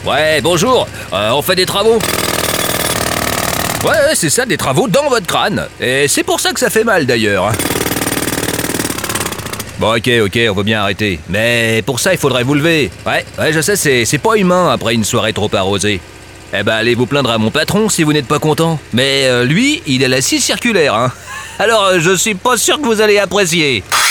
Ouais, bonjour, on fait des travaux. Ouais, c'est ça, des travaux dans votre crâne. Et c'est pour ça que ça fait mal d'ailleurs. Hein. Bon, ok, on va bien arrêter. Mais pour ça, il faudrait vous lever. Ouais, je sais, c'est pas humain après une soirée trop arrosée. Eh ben, allez vous plaindre à mon patron si vous n'êtes pas content. Mais lui, il a la scie circulaire, hein. Alors, je suis pas sûr que vous allez apprécier.